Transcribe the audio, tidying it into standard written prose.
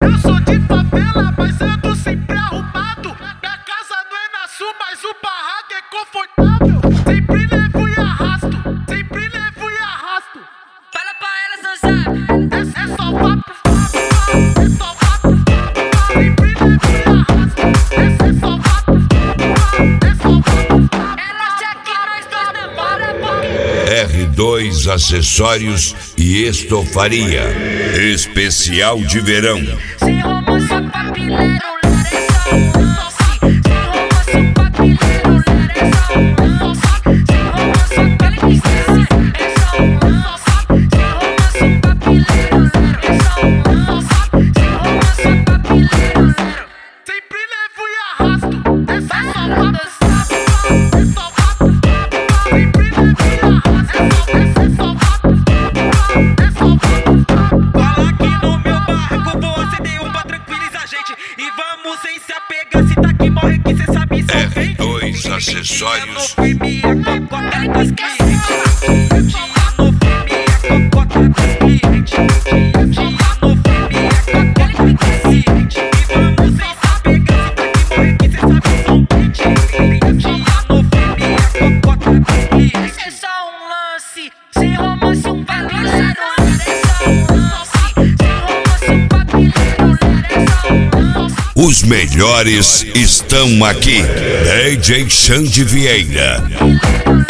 Eu sou de favela, mas ando sempre arrumado. Minha casa não é na sul, mas o barraco é confortável. Sempre levo e arrasto, sempre levo e arrasto. Fala pra elas, não sabe. É só vapo, é só vapo. Sempre levo e arrasto. É só vapo, é só vapo. Ela acha que nós dois namora, porque R2 Acessórios e Estofaria. Especial de verão. sem romance papileiro, lara é só um lance. Sem romance papileiro, lara é só um lance. Sem romance aquele que esquece, é só um lance. Sem romance papileiro, lara é só um lance. Sem romance papileiro, lara. Sempre levo e arrasto. É só vapo, é só vapo. Sempre levo e arrasto. É só vapo, é só vapo. Cola aqui no meu barco, vou acender um pra tranquilizar a gente. E vamos sem se apegar, se tá aqui morre que cê sabe só vem. R2 Acessórios. No firme, a cocota dos clientes. Dia no firme, a cocota dos clientes. Dia no firme, a cocota dos clientes. E vamos sem se apegar, se tá aqui morre que cê sabe só vem. Dia no firme, a cocota dos clientes. É só um lance, sem romance papileiro, lara é só um lance. Sem romance papileiro, lara é só um lance. Os melhores estão aqui. DJ Xande Vieira.